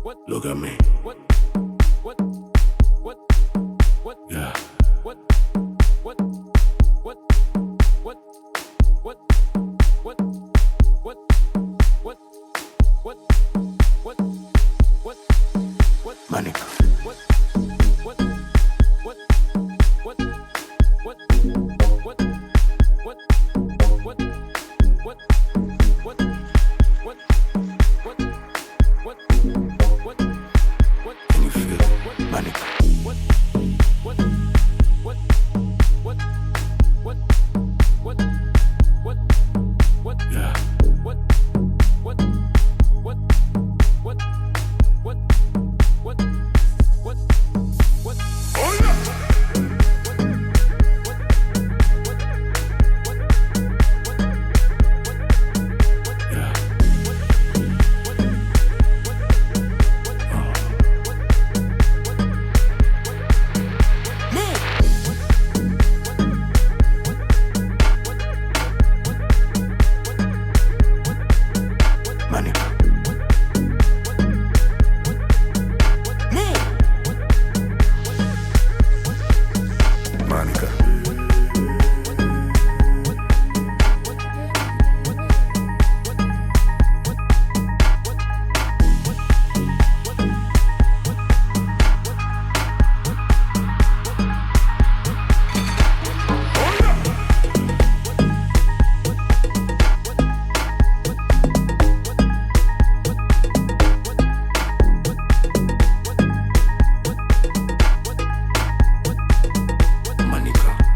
Look at me. Yeah. Manica. Can you feel it? Manica. Yeah. Manica. Manica. Manica.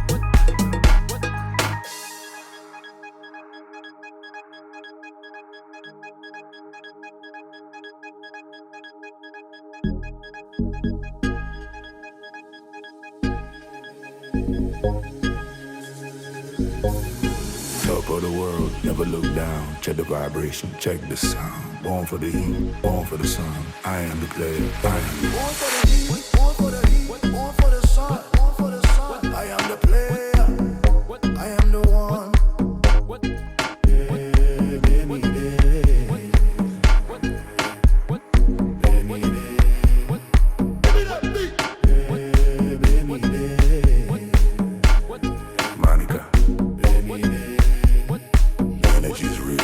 Top of the world, never look down. Check the vibration, check the sound. Born for the heat, born for the sun. I am the player, I am the Born for the heat, born for the heat, born for the sun, born for the sun. I am the player, I am the one. Yeah, baby, Monica. Energy's real.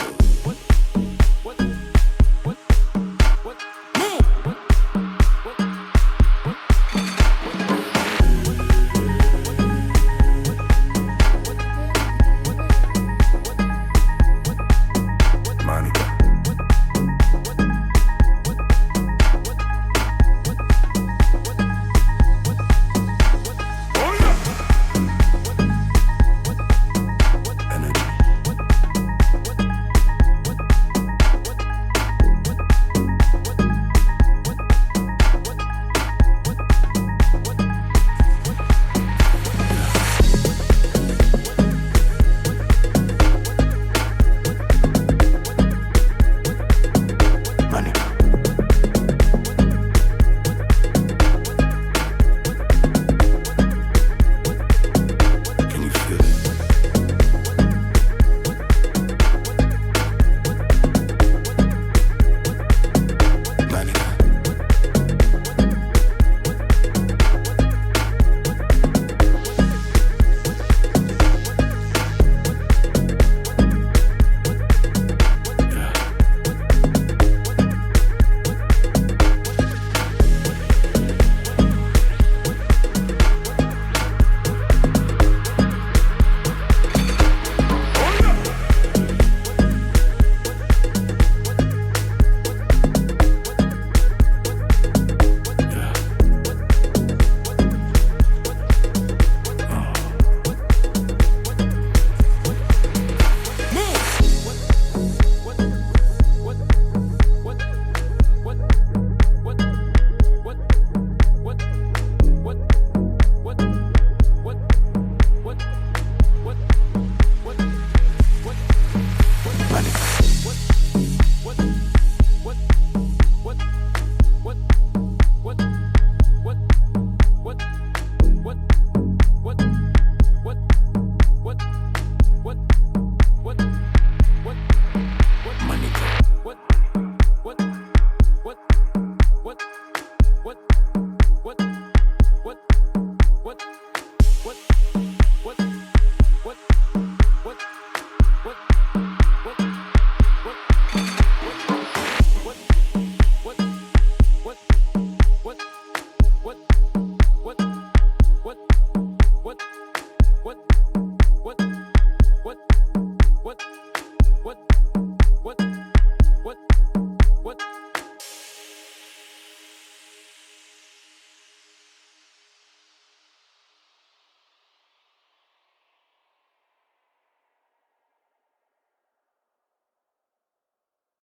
What